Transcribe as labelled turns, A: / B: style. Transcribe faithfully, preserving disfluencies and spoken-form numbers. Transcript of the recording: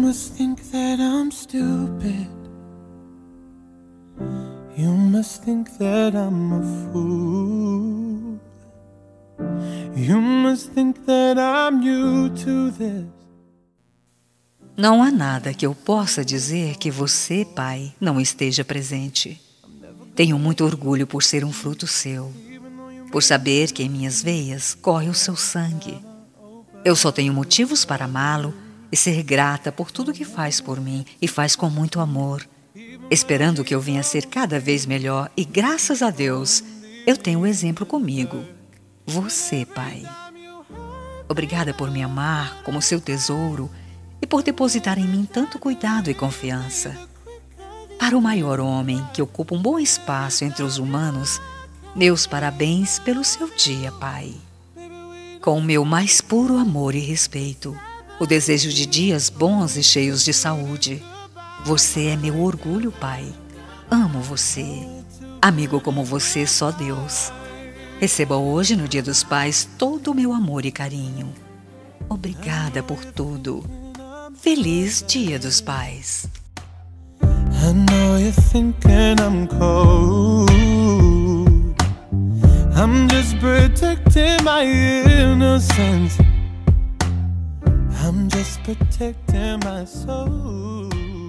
A: must think that I'm stupid. You must think that I'm a fool. You must think that I'm new to this.
B: Não há nada que eu possa dizer que você, Pai, não esteja presente. Tenho muito orgulho por ser um fruto seu, por saber que em minhas veias corre o seu sangue. Eu só tenho motivos para amá-lo e ser grata por tudo que faz por mim e faz com muito amor, esperando que eu venha a ser cada vez melhor e, graças a Deus, eu tenho o exemplo comigo. Você, Pai. Obrigada por me amar como seu tesouro e por depositar em mim tanto cuidado e confiança. Para o maior homem que ocupa um bom espaço entre os humanos, meus parabéns pelo seu dia, Pai. Com o meu mais puro amor e respeito, o desejo de dias bons e cheios de saúde. Você é meu orgulho, Pai. Amo você. Amigo como você, só Deus. Receba hoje, no Dia dos Pais, todo o meu amor e carinho. Obrigada por tudo. Feliz Dia dos Pais.
A: I know you're thinking I'm cold. I'm just protecting my innocence. I'm just protecting my soul.